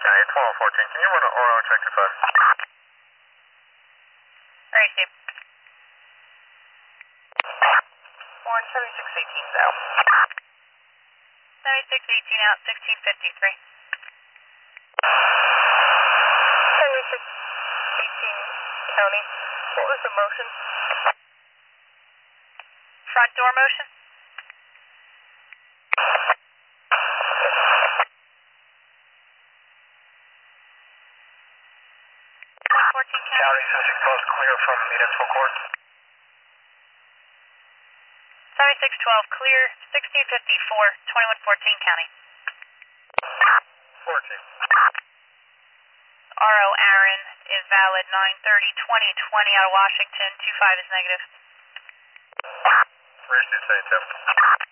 81214, can you run an RO check to 5? Alright, Steve. Orange 7618's out. 7618 out, 1653. 7618 County. What was the motion? Front door motion? County 7612 clear from municipal court. 7612 clear, 1654, 2114 County. 14. RO Aaron is valid 9/30/2020 out of Washington. 25 is negative. Where's the same, Tim?